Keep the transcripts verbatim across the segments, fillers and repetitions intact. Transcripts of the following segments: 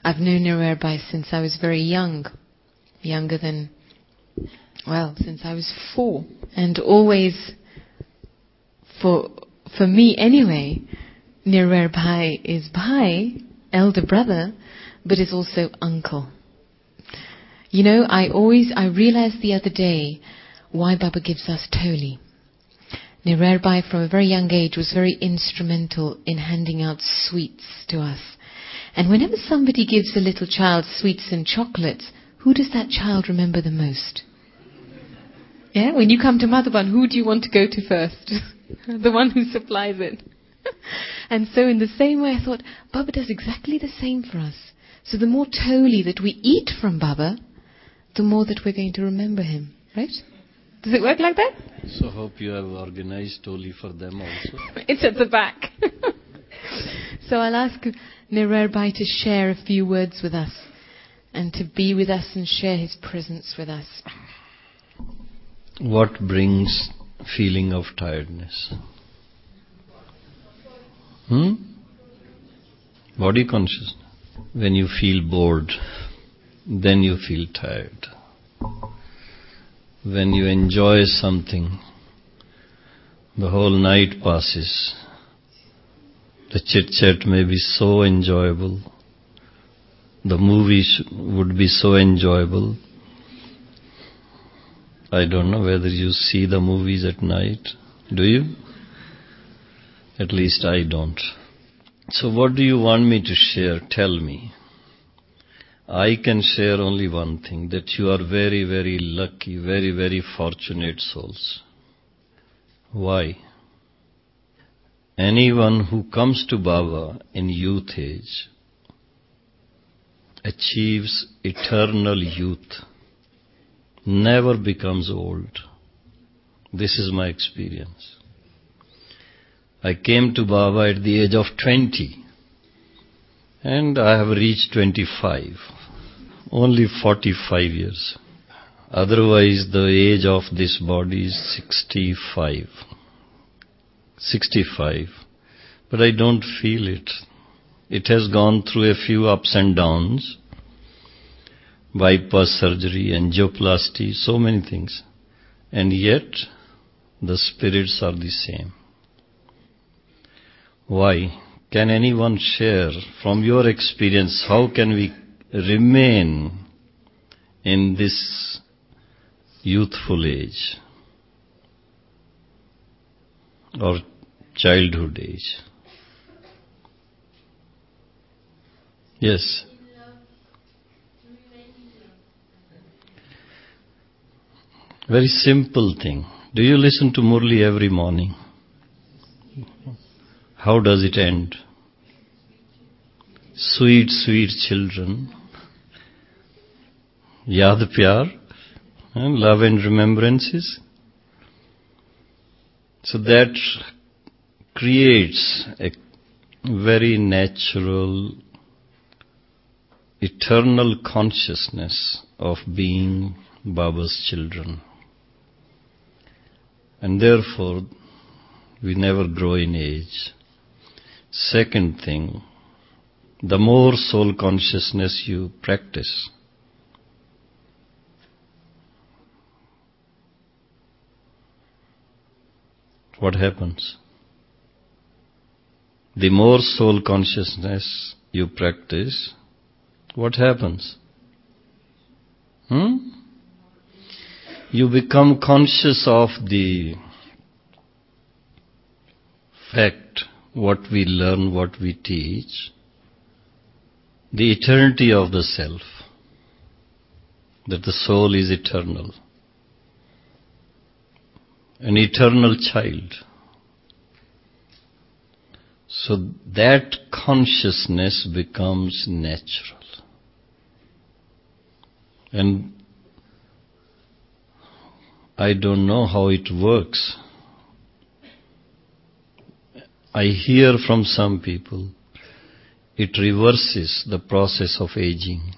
I've known Nirvai since I was very young, younger than, well, since I was four. And always, for for me anyway, Nirvai is Bhai, elder brother, but is also uncle. You know, I always, I realized the other day why Baba gives us Toli. Nirvai from a very young age was very instrumental in handing out sweets to us. And whenever somebody gives a little child sweets and chocolates, who does that child remember the most? Yeah, when you come to Madhuban, who do you want to go to first? The one who supplies it. And so in the same way I thought, Baba does exactly the same for us. So the more Toli that we eat from Baba, the more that we're going to remember him. Right? Does it work like that? So hope you have organized Toli for them also. It's at the back. So I'll ask Nirvai to share a few words with us and to be with us and share his presence with us. What brings feeling of tiredness? Hmm? Body consciousness. When you feel bored, then you feel tired. When you enjoy something, the whole night passes. The chit-chat may be so enjoyable. The movies would be so enjoyable. I don't know whether you see the movies at night. Do you? At least I don't. So what do you want me to share? Tell me. I can share only one thing, that you are very, very lucky, very, very fortunate souls. Why? Anyone who comes to Baba in youth age achieves eternal youth, never becomes old. This is my experience. I came to Baba at the age of twenty, and I have reached twenty-five, only forty-five years. Otherwise, the age of this body is sixty-five. sixty-five. But I don't feel it. It has gone through a few ups and downs, bypass surgery, angioplasty, so many things. And yet, the spirits are the same. Why? Can anyone share from your experience, how can we remain in this youthful age or childhood age? Yes. Very simple thing. Do you listen to Murli every morning? How does it end? Sweet, sweet children. Yaad pyar, and love and remembrances. So that creates a very natural, eternal consciousness of being Baba's children. And therefore, we never grow in age. Second thing, the more soul consciousness you practice, what happens? The more soul consciousness you practice, what happens? Hmm? You become conscious of the fact, what we learn, what we teach, the eternity of the self, that the soul is eternal, an eternal child. So that consciousness becomes natural. And I don't know how it works. I hear from some people, it reverses the process of aging.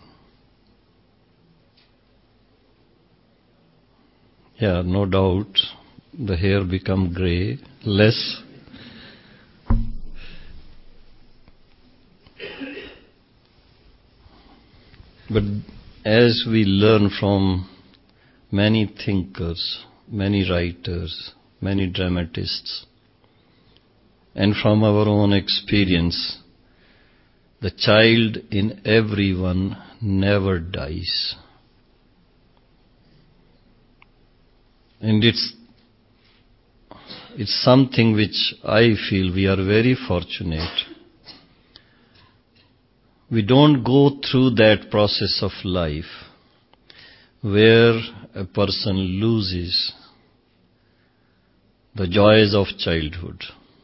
Yeah, no doubt, the hair become grey, less. But as we learn from many thinkers, many writers, many dramatists, and from our own experience, the child in everyone never dies. And it's it's something which I feel we are very fortunate. We don't go through that process of life where a person loses the joys of childhood.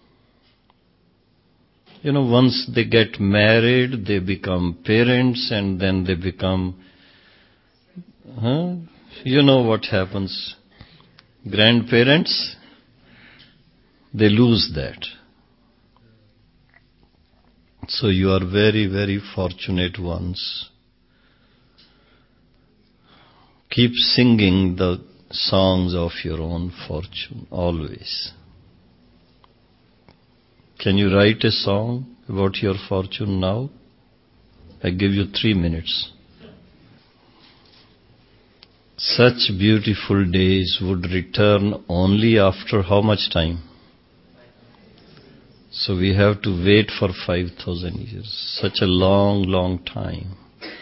You know, once they get married, they become parents, and then they become, huh? You know what happens. Grandparents, they lose that. So you are very, very fortunate ones. Keep singing the songs of your own fortune, always. Can you write a song about your fortune now? I give you three minutes. Such beautiful days would return only after how much time? So we have to wait for five thousand years. Such a long, long time.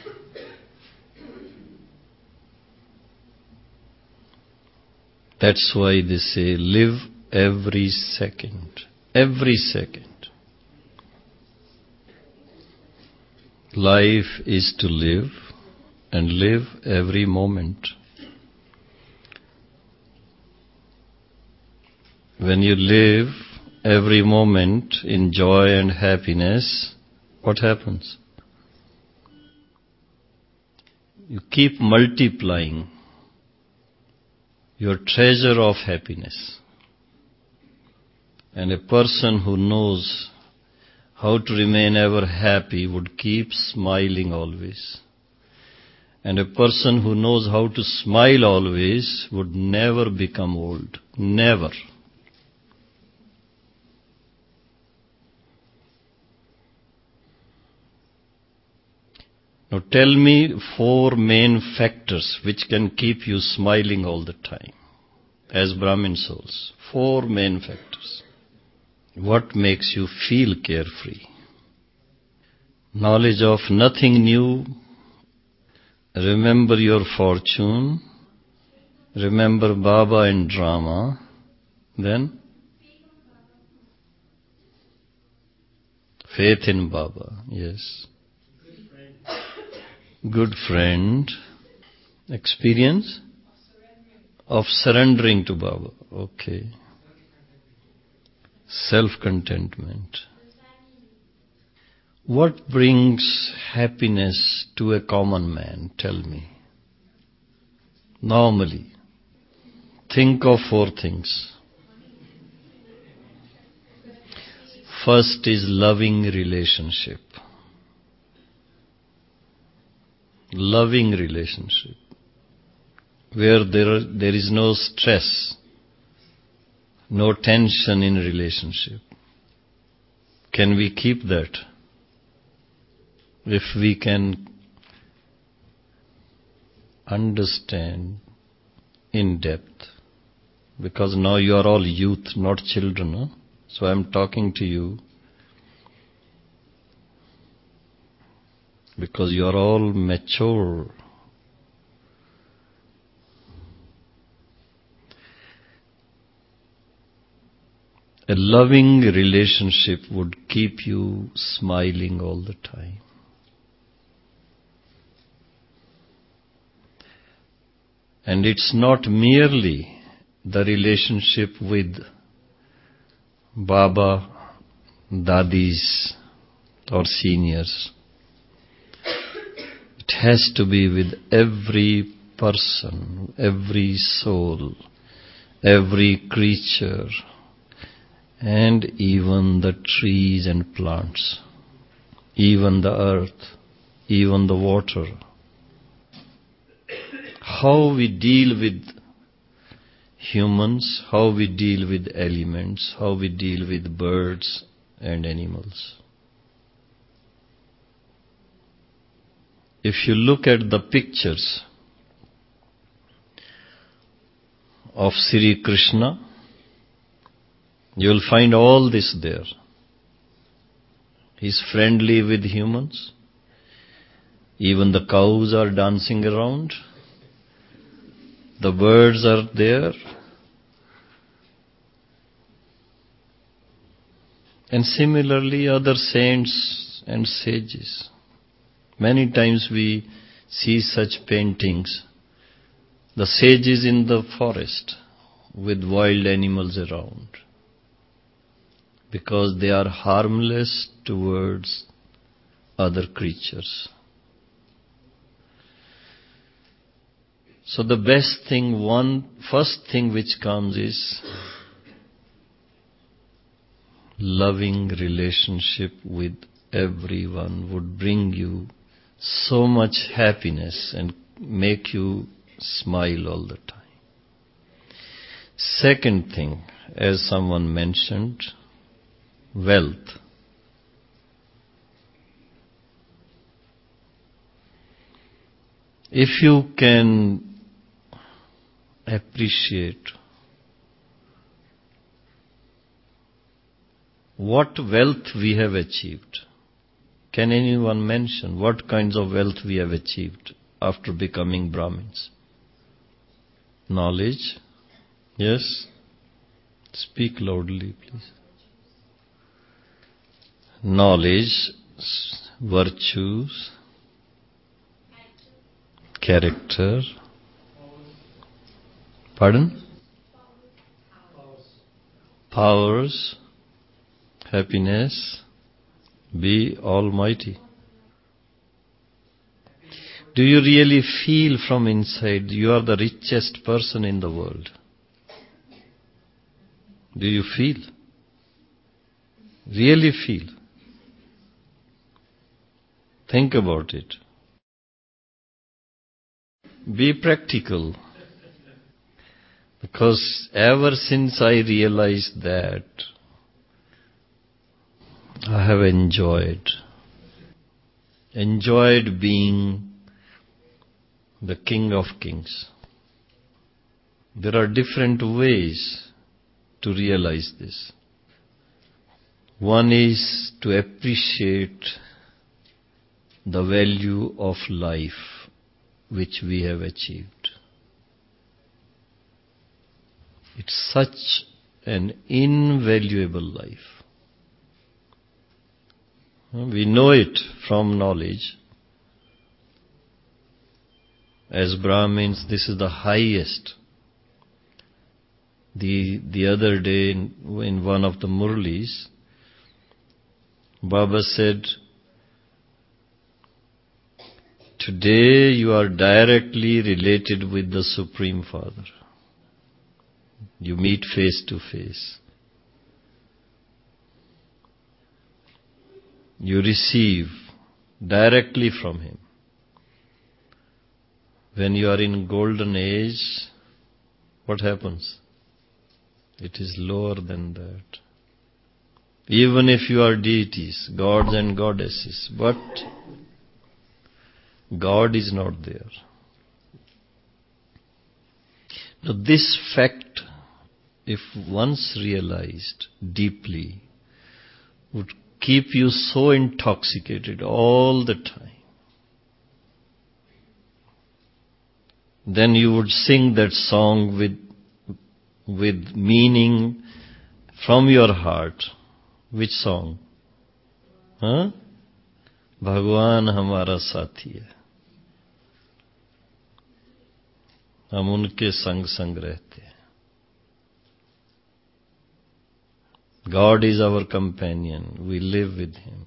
That's why they say, live every second. Every second. Life is to live, and live every moment. When you live every moment in joy and happiness, what happens? You keep multiplying your treasure of happiness. And a person who knows how to remain ever happy would keep smiling always. And a person who knows how to smile always would never become old. Never. Now tell me four main factors which can keep you smiling all the time as Brahmin souls. Four main factors. What makes you feel carefree? Knowledge of nothing new. Remember your fortune. Remember Baba and drama. Then faith in Baba. Yes. Good friend. Experience of surrendering to Baba. Okay. Self-contentment. What brings happiness to a common man? Tell me. Normally, think of four things. First is loving relationship. Loving relationship. Where there, are, there is no stress, no tension in relationship. Can we keep that? If we can understand in depth, because now you are all youth, not children, huh? So I am talking to you because you are all mature. A loving relationship would keep you smiling all the time. And it's not merely the relationship with Baba, Dadis, or seniors. It has to be with every person, every soul, every creature, and even the trees and plants, even the earth, even the water. How we deal with humans, how we deal with elements, how we deal with birds and animals. if you look at the pictures of Sri Krishna, you will find all this there. He is friendly with humans. Even the cows are dancing around. The birds are there. And similarly, other saints and sages. Many times we see such paintings. The sages in the forest with wild animals around, because they are harmless towards other creatures. So the best thing, one first thing which comes is loving relationship with everyone would bring you so much happiness and make you smile all the time. Second thing, as someone mentioned, wealth. If you can appreciate what wealth we have achieved. Can anyone mention what kinds of wealth we have achieved after becoming Brahmins? Knowledge? Yes? Speak loudly, please. Knowledge, virtues, character. Pardon? Powers, happiness, be almighty. Do you really feel from inside you are the richest person in the world? Do you feel? Really feel? Think about it. Be practical. Because ever since I realized that, I have enjoyed, enjoyed being the King of Kings. There are different ways to realize this. One is to appreciate the value of life which we have achieved. It's such an invaluable life. We know it from knowledge. As Brahmins, this is the highest. The, the other day in, in one of the Murlis, Baba said, today you are directly related with the Supreme Father. You meet face to face. You receive directly from Him. When you are in golden age, what happens? It is lower than that. Even if you are deities, gods and goddesses, but God is not there. Now this fact, if once realized deeply, would keep you so intoxicated all the time. Then you would sing that song with, with meaning from your heart. Which song? Huh? Bhagwan hamara sathi hai. हम उनके संग संग रहते हैं. God is our companion. We live with Him.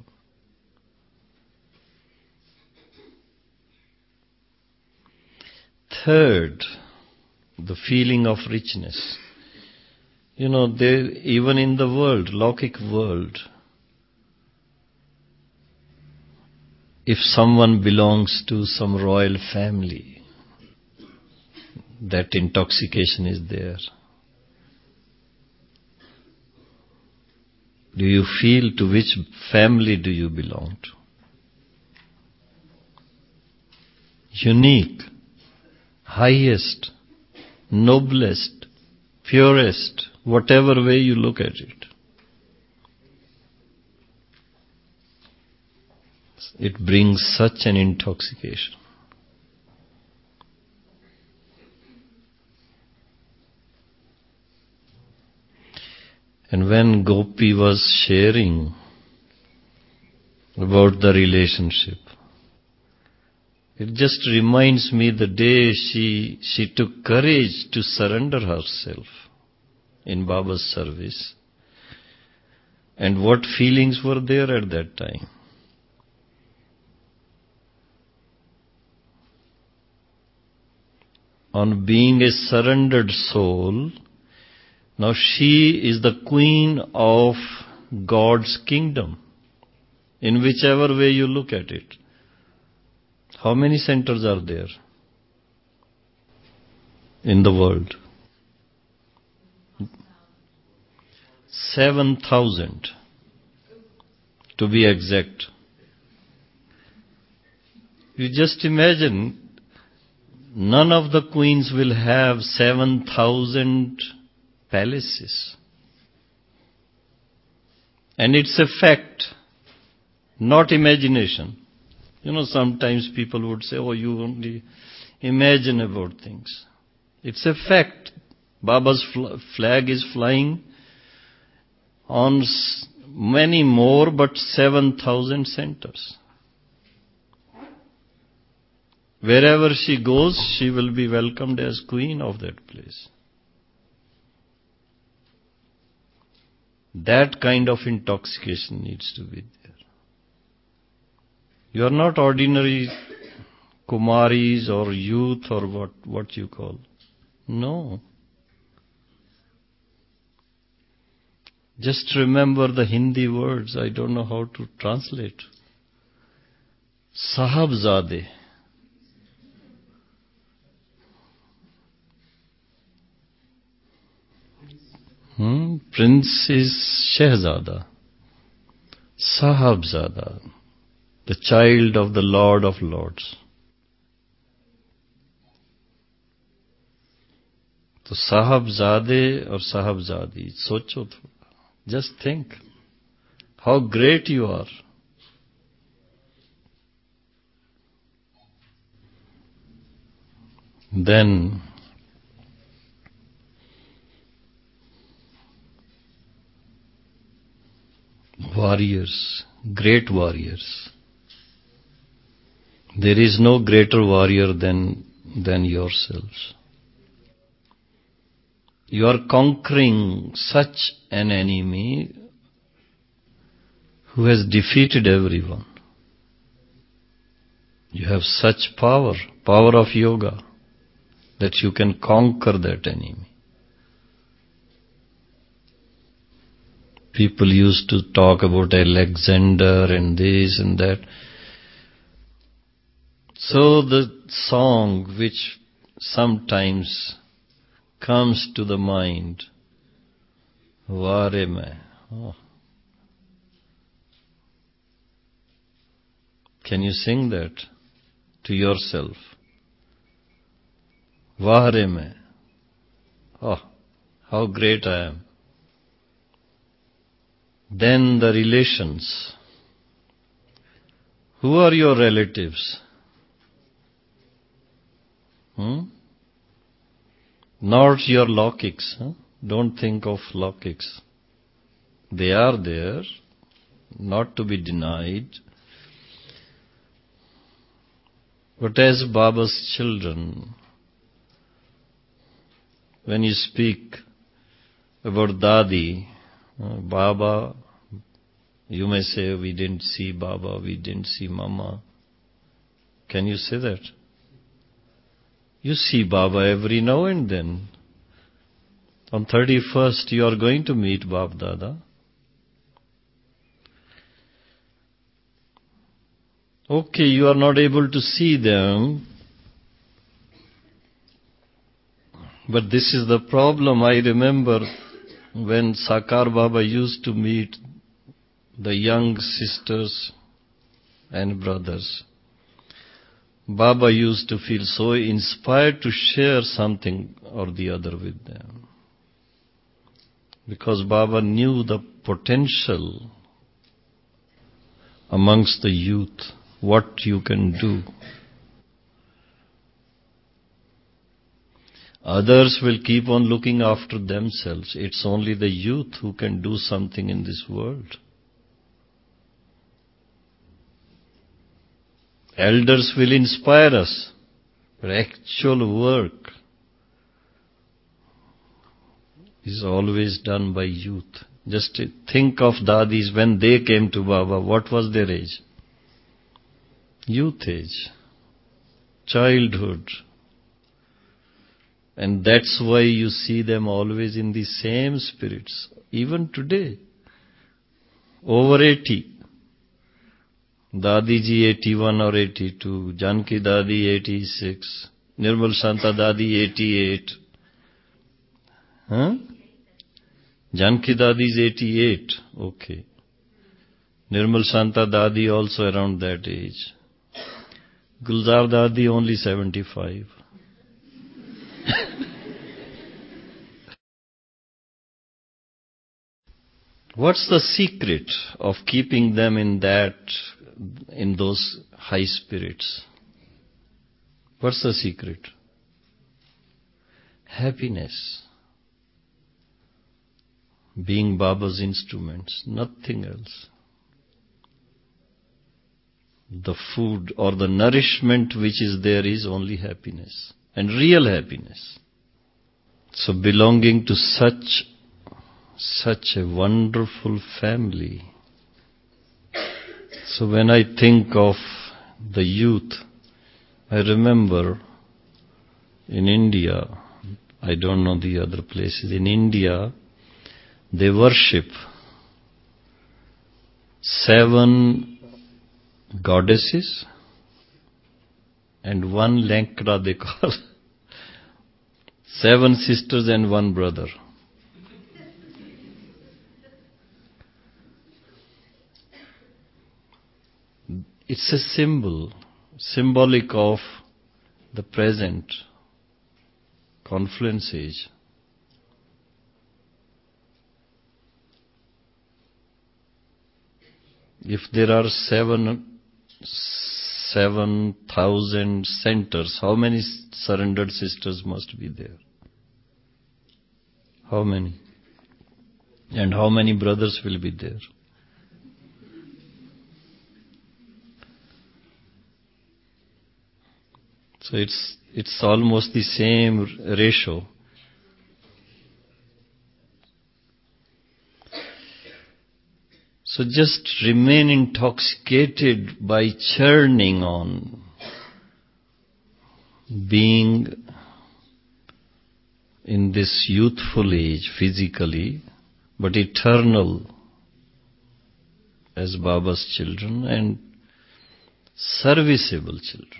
Third, the feeling of richness. You know, there, even in the world, Lokik world, if someone belongs to some royal family, that intoxication is there. Do you feel to which family do you belong to? unique, highest, noblest, purest, whatever way you look at it. It brings such an intoxication. And when Gopi was sharing about the relationship, it just reminds me the day she, she took courage to surrender herself in Baba's service, and what feelings were there at that time. On being a surrendered soul, now she is the queen of God's kingdom, in whichever way you look at it. How many centers are there in the world? Seven thousand, to be exact. You just imagine, none of the queens will have seven thousand palaces. And it's a fact, not imagination. You know, sometimes people would say, oh, you only imagine about things. It's a fact. Baba's flag is flying on many more, but seven thousand centers. Wherever she goes, she will be welcomed as queen of that place. That kind of intoxication needs to be there. You are not ordinary Kumaris or youth or what, what you call. No. Just remember the Hindi words. I don't know how to translate. Sahabzade. Hmm? Prince is Shehzada. Sahabzada. The child of the Lord of Lords. So Sahabzade or Sahabzadi, socho thoda. Just think how great you are. Then warriors, great warriors. There is no greater warrior than, than yourselves. You are conquering such an enemy who has defeated everyone. You have such power, power of yoga, that you can conquer that enemy. People used to talk about Alexander and this and that. So the song which sometimes comes to the mind, Vare mein. Oh. Can you sing that to yourself? Vare mein. Oh, how great I am. Then the relations. Who are your relatives? Hmm? Not your Laukiks. Huh? Don't think of Laukiks. They are there, not to be denied. But as Baba's children, when you speak about Dadi, uh, Baba, you may say, we didn't see Baba, we didn't see Mama. Can you say that? You see Baba every now and then. On thirty-first, you are going to meet Bab Dada. Okay, you are not able to see them. But this is the problem. I remember when Sakar Baba used to meet the young sisters and brothers. Baba used to feel so inspired to share something or the other with them. Because Baba knew the potential amongst the youth, what you can do. Others will keep on looking after themselves. It's only the youth who can do something in this world. Elders will inspire us, but actual work is always done by youth. Just think of Dadis when they came to Baba. What was their age? Youth age, childhood. And that's why you see them always in the same spirits, even today. Over eighty. Dadi ji eighty-one or eighty-two, Janki Dadi eighty-six, Nirmal Santa Dadi eighty-eight. Huh? Janki Dadi is eighty-eight, okay. Nirmal Santa Dadi also around that age. Gulzar Dadi only seventy-five. What's the secret of keeping them in that, in those high spirits? What's the secret? Happiness. Being Baba's instruments, nothing else. The food or the nourishment which is there is only happiness, and real happiness. So belonging to such such a wonderful family. So when I think of the youth, I remember in India, I don't know the other places, in India, they worship seven goddesses and one Lankra they call. Seven sisters and one brother. It's a symbol, symbolic of the present confluence age. If there are seven, seven thousand centers, how many surrendered sisters must be there? How many? And how many brothers will be there? So it's it's almost the same ratio. So just remain intoxicated by churning on, being in this youthful age physically, but eternal as Baba's children and serviceable children.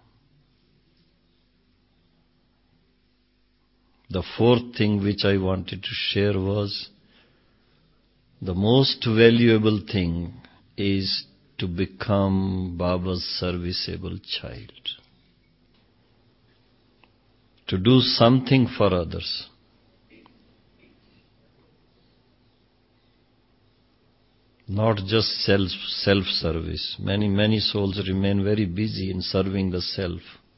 The fourth thing which I wanted to share was, the most valuable thing is to become Baba's serviceable child. To do something for others. Not just self, self-service. Many, many souls remain very busy in serving the self.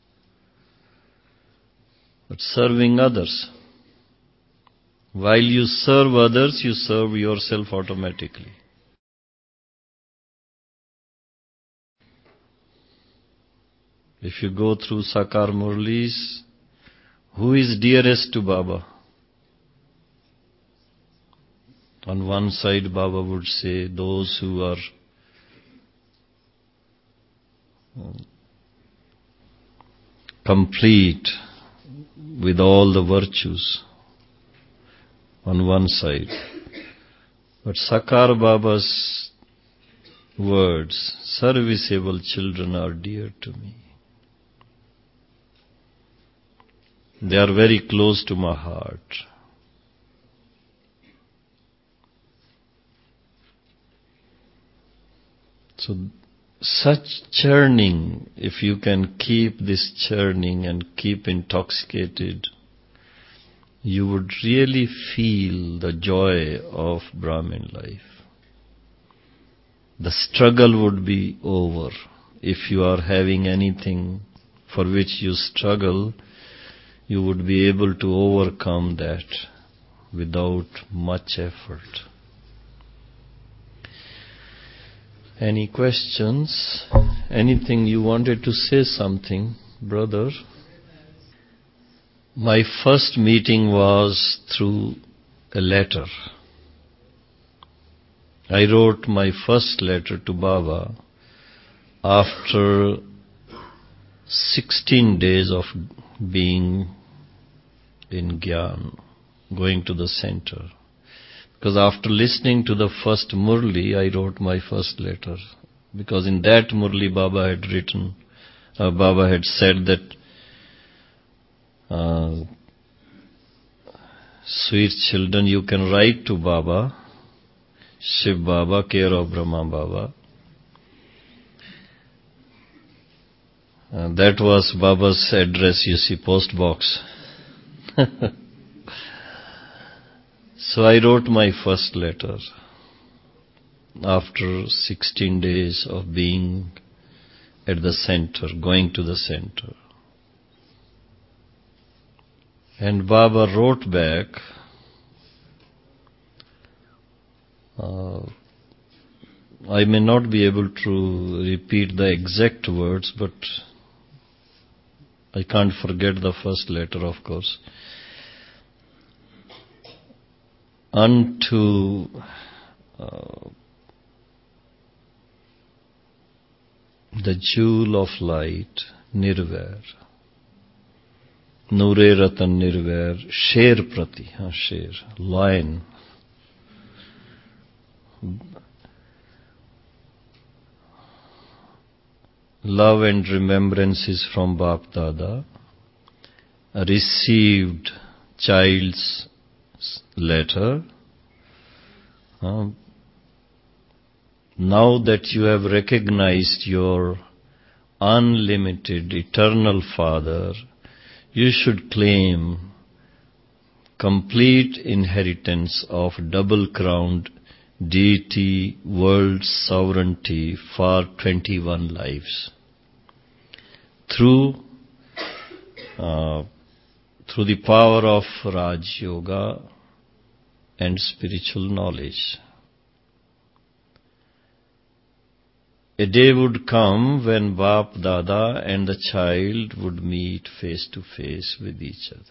But serving others. While you serve others, you serve yourself automatically. If you go through Sakar Murlis, who is dearest to Baba? On one side, Baba would say, those who are complete with all the virtues, on one side. But Sakar Baba's words, serviceable children are dear to me. They are very close to my heart. So such churning, if you can keep this churning and keep intoxicated, you would really feel the joy of Brahmin life. The struggle would be over. If you are having anything for which you struggle, you would be able to overcome that without much effort. Any questions? Anything you wanted to say something, brother? My first meeting was through a letter. I wrote my first letter to Baba after sixteen days of being in Gyan, going to the center. Because after listening to the first Murli, I wrote my first letter. Because in that Murli, Baba had written, uh, Baba had said that, uh, sweet children, you can write to Baba, Shiv Baba, care of Brahma Baba. Uh, that was Baba's address, you see, post box. So I wrote my first letter after sixteen days of being at the center, going to the center. And Baba wrote back, uh, I may not be able to repeat the exact words, but I can't forget the first letter, of course. Unto uh, the jewel of light, Nirvair. Nure Ratan Nirvair, Sher Prati, huh, Sher, lion. Love and remembrances from Bap Dada, received child's letter. Uh, now that you have recognized your unlimited eternal Father, you should claim complete inheritance of double-crowned deity, world sovereignty for twenty-one lives. Through uh, through the power of Raj Yoga and spiritual knowledge. A day would come when Bap Dada and the child would meet face to face with each other.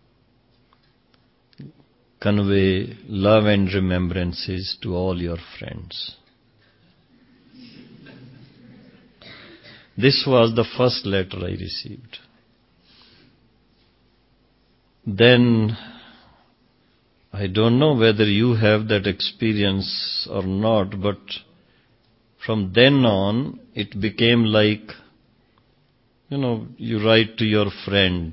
Convey love and remembrances to all your friends. This was the first letter I received. Then, I don't know whether you have that experience or not, but from then on, it became like, you know, you write to your friend,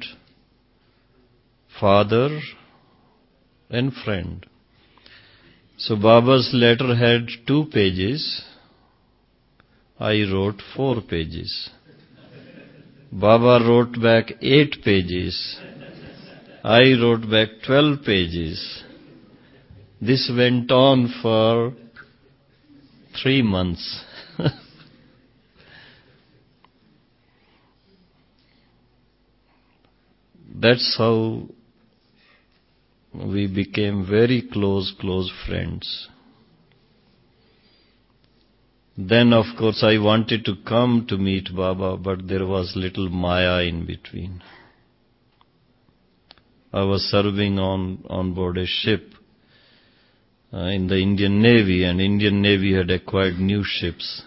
father and friend. So Baba's letter had two pages. I wrote four pages. Baba wrote back eight pages. I wrote back twelve pages. This went on for three months. That's how we became very close, close friends. Then, of course, I wanted to come to meet Baba, but there was little Maya in between. I was serving on, on board a ship uh, in the Indian Navy, and Indian Navy had acquired new ships.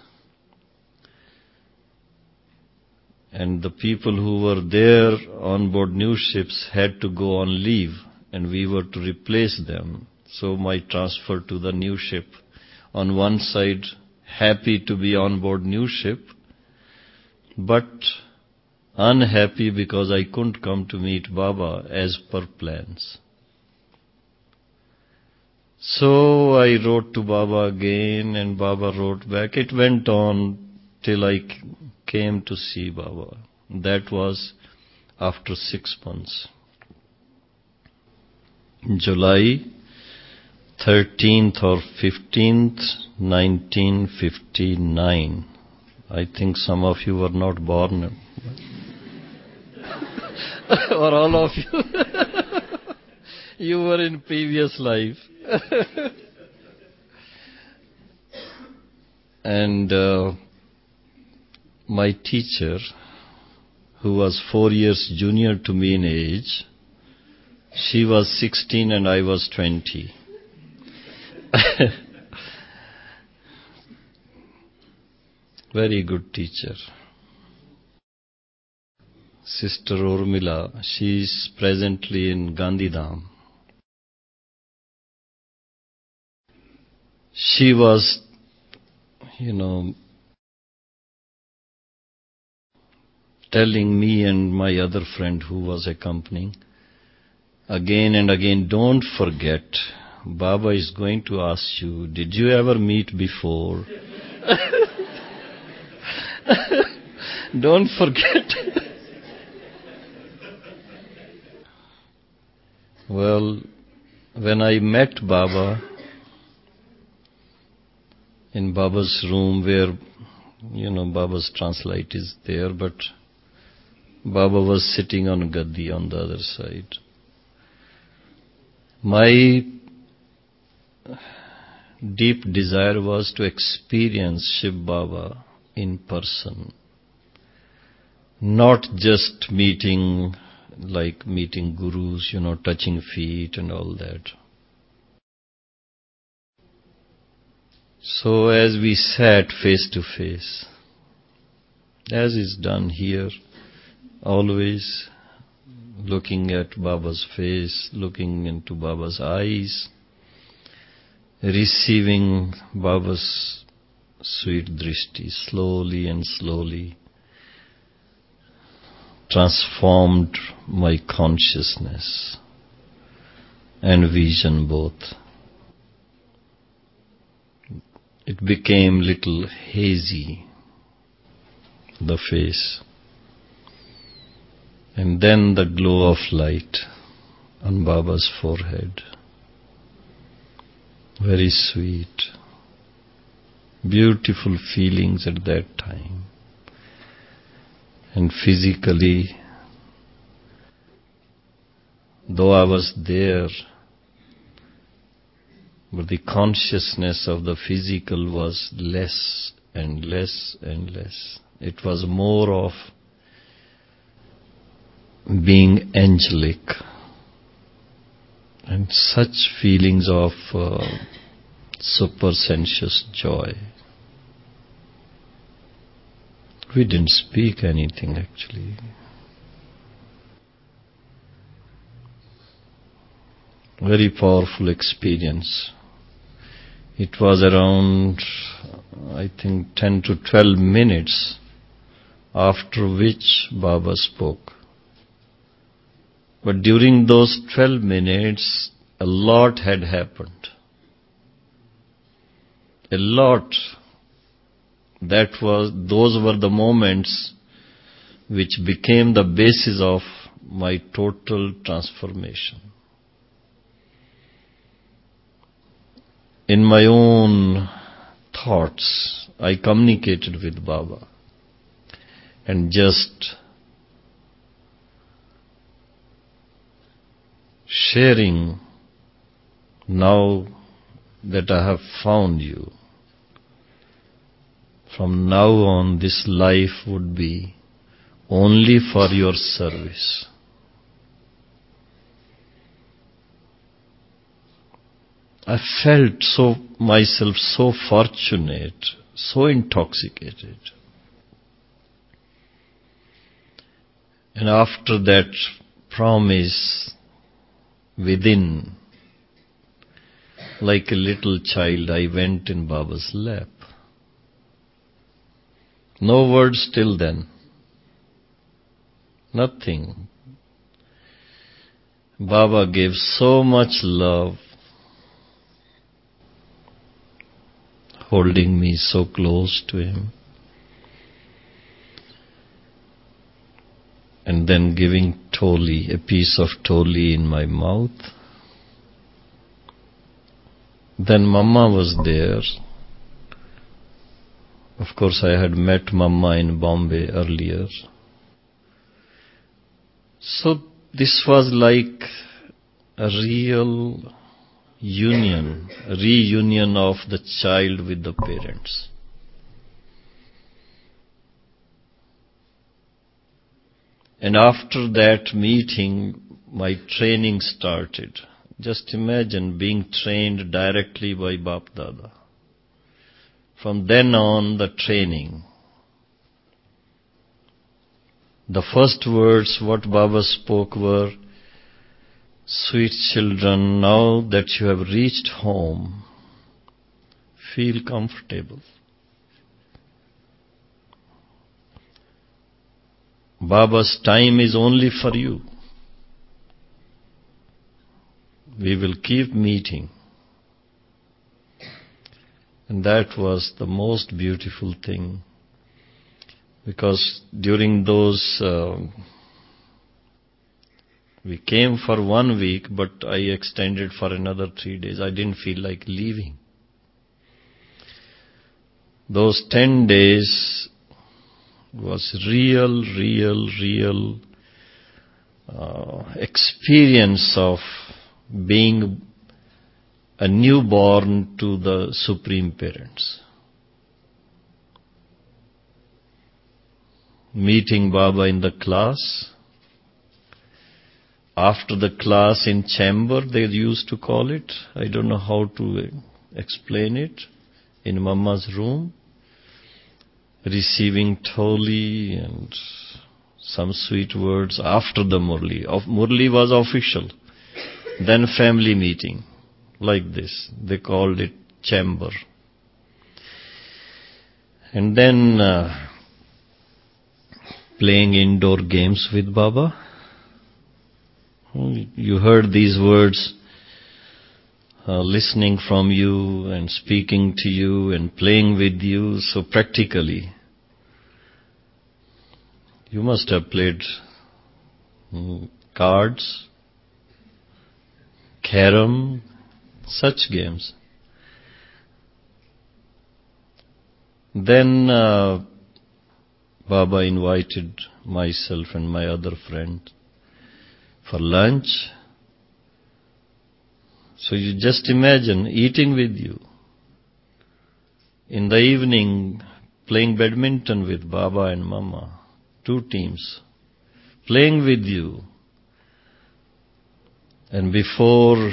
And the people who were there on board new ships had to go on leave, and we were to replace them. So my transfer to the new ship, on one side, happy to be on board new ship, but unhappy because I couldn't come to meet Baba as per plans. So I wrote to Baba again, and Baba wrote back. It went on till I came to see Baba. That was after six months. July thirteenth or fifteenth, nineteen fifty-nine. I think some of you were not born. Or all of you. You were in previous life. And uh, my teacher, who was four years junior to me in age, she was sixteen and I was twenty. Very good teacher. Sister Urmila, she is presently in Gandhidham. She was, you know, telling me and my other friend who was accompanying, again and again, don't forget, Baba is going to ask you, did you ever meet before? Don't forget. Well, when I met Baba in Baba's room where, you know, Baba's translate is there, but Baba was sitting on Gaddi on the other side. My deep desire was to experience Shiv Baba in person, not just meeting like meeting gurus, you know, touching feet and all that. So as we sat face to face, as is done here, always looking at Baba's face, looking into Baba's eyes, receiving Baba's sweet drishti, slowly and slowly transformed my consciousness and vision both. It became little hazy, the face, and then the glow of light on Baba's forehead. Very sweet, beautiful feelings at that time. And physically, though I was there, but the consciousness of the physical was less and less and less. It was more of being angelic and such feelings of uh, supersensuous joy. We didn't speak anything actually. Very powerful experience. It was around, I think, ten to twelve minutes, after which Baba spoke. But during those twelve minutes, a lot had happened. A lot. That was, those were the moments which became the basis of my total transformation. In my own thoughts, I communicated with Baba and just sharing, now that I have found you, from now on this life would be only for your service. I felt so myself so fortunate, so intoxicated. And after that promise within, like a little child, I went in Baba's lap. No words till then. Nothing. Baba gave so much love, holding me so close to him. and then giving toli, a piece of toli in my mouth. Then Mama was there. Of course, I had met Mama in Bombay earlier. So this was like a real union, a reunion of the child with the parents. And after that meeting, my training started. Just imagine being trained directly by Bap Dada. From then on, the training. The first words what Baba spoke were, "Sweet children, now that you have reached home, feel comfortable. Baba's time is only for you. We will keep meeting." And that was the most beautiful thing. Because during those, uh, we came for one week, but I extended for another three days. I didn't feel like leaving. Those ten days was real, real, real uh, experience of being a newborn to the Supreme Parents. Meeting Baba in the class. After the class in chamber, they used to call it. I don't know how to explain it. In Mama's room. Receiving Toli and some sweet words after the Murli. Murli was official. Then family meeting. Like this. They called it chamber. And then uh, playing indoor games with Baba. You heard these words, uh, listening from you and speaking to you and playing with you. So practically, you must have played um, cards, carom, such games. Then uh, Baba invited myself and my other friend for lunch. So you just imagine eating with you. In the evening, playing badminton with Baba and Mama, two teams, playing with you. And before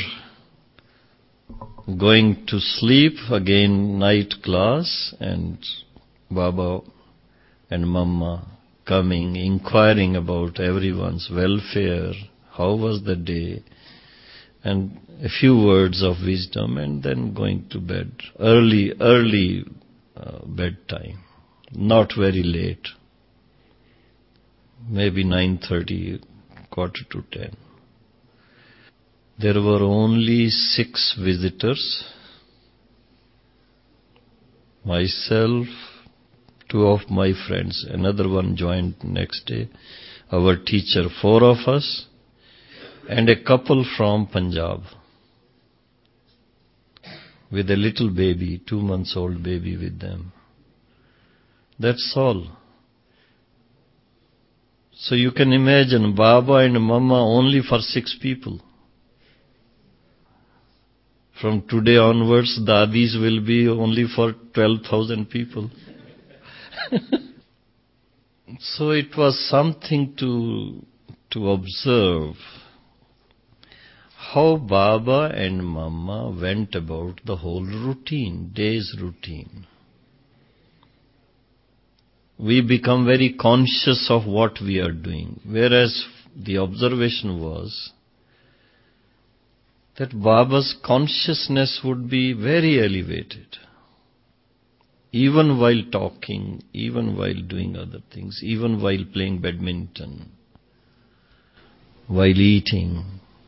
going to sleep, again night class, and Baba and Mama coming, inquiring about everyone's welfare, how was the day, and a few words of wisdom, and then going to bed. Early, early uh, bedtime, not very late, maybe nine thirty, quarter to ten. There were only six visitors, myself, two of my friends, another one joined next day, our teacher, four of us, and a couple from Punjab with a little baby, two months old baby with them. That's all. So you can imagine Baba and Mama only for six people. From today onwards, Dadis will be only for twelve thousand people. So it was something to, to observe how Baba and Mama went about the whole routine, day's routine. We become very conscious of what we are doing, whereas the observation was that Baba's consciousness would be very elevated, even while talking, even while doing other things, even while playing badminton, while eating.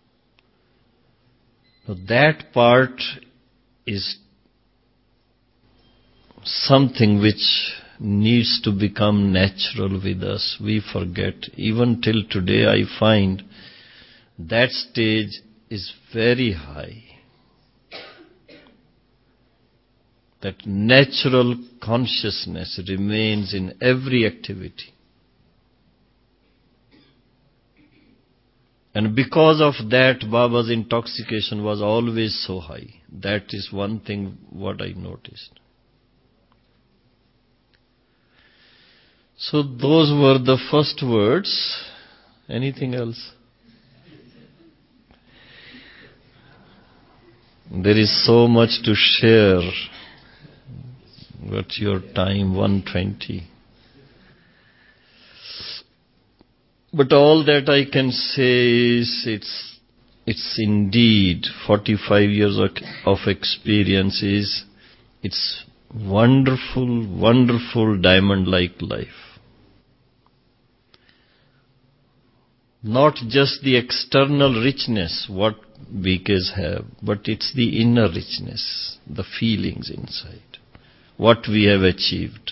So that part is something which needs to become natural with us. We forget. Even till today I find that stage is very high. That natural consciousness remains in every activity. And because of that, Baba's intoxication was always so high. That is one thing what I noticed. So those were the first words. Anything else? There is so much to share. What's your time? one twenty. But all that I can say is it's it's indeed forty-five years of experience is it's wonderful, wonderful diamond-like life. Not just the external richness, what B Ks have, but it's the inner richness, the feelings inside, what we have achieved.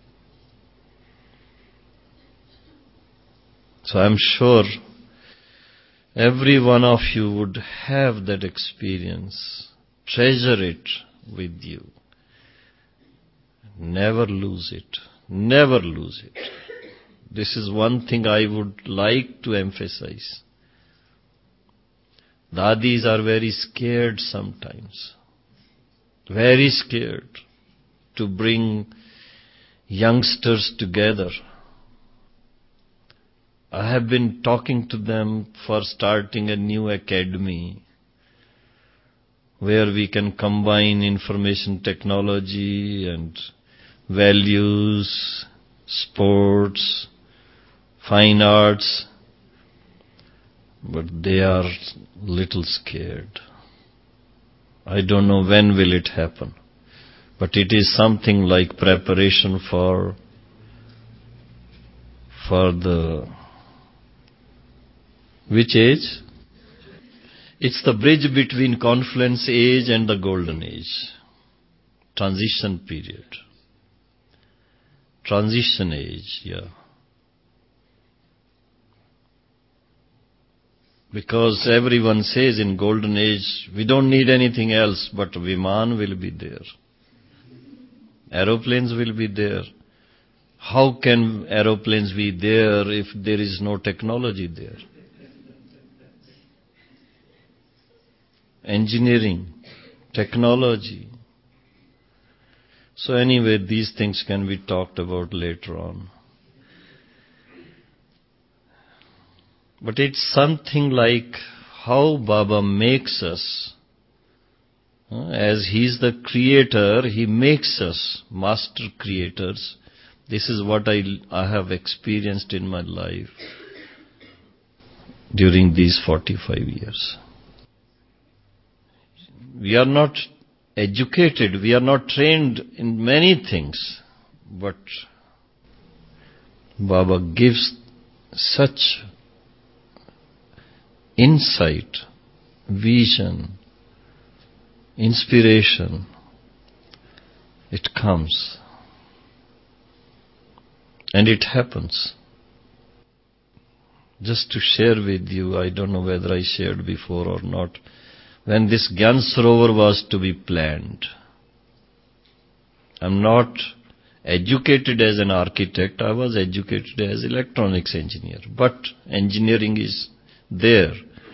So I'm sure every one of you would have that experience. Treasure it with you. Never lose it. Never lose it. This is one thing I would like to emphasize. Dadis are very scared sometimes. Very scared to bring youngsters together. I have been talking to them for starting a new academy where we can combine information technology and values, sports, fine arts, but they are little scared. I don't know when will it happen, but it is something like preparation for for the which age? It's the bridge between confluence age and the golden age. Transition period. Transition age, yeah. Because everyone says in golden age, we don't need anything else, but Viman will be there. Aeroplanes will be there. How can aeroplanes be there if there is no technology there? Engineering, technology. So anyway, these things can be talked about later on. But it's something like how Baba makes us. As He's the creator, He makes us master creators. This is what I, I have experienced in my life during these forty-five years. We are not educated, we are not trained in many things, but Baba gives such insight, vision, inspiration. It comes. And it happens. Just to share with you, I don't know whether I shared before or not, when this Gyan Sarovar was to be planned, I'm not educated as an architect, I was educated as electronics engineer, but engineering is there.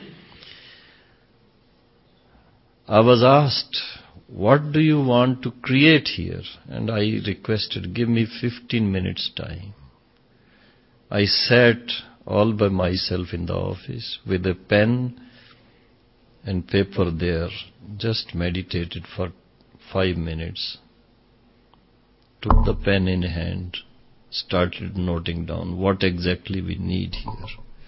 I was asked, what do you want to create here? And I requested, give me fifteen minutes time. I sat all by myself in the office with a pen and paper there, just meditated for five minutes. Took the pen in hand, started noting down what exactly we need here.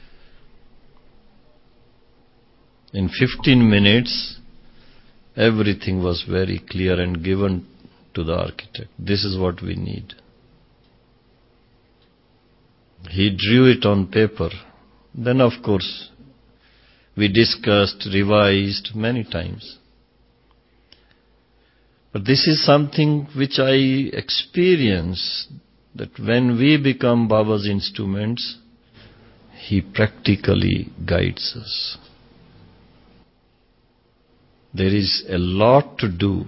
In fifteen minutes, everything was very clear and given to the architect. This is what we need. He drew it on paper. Then, of course, we discussed, revised many times. But this is something which I experienced that when we become Baba's instruments, He practically guides us. There is a lot to do.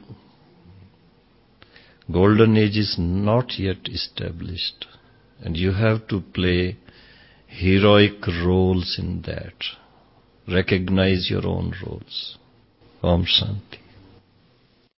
Golden age is not yet established, and you have to play heroic roles in that. Recognize your own roles. Om Shanti.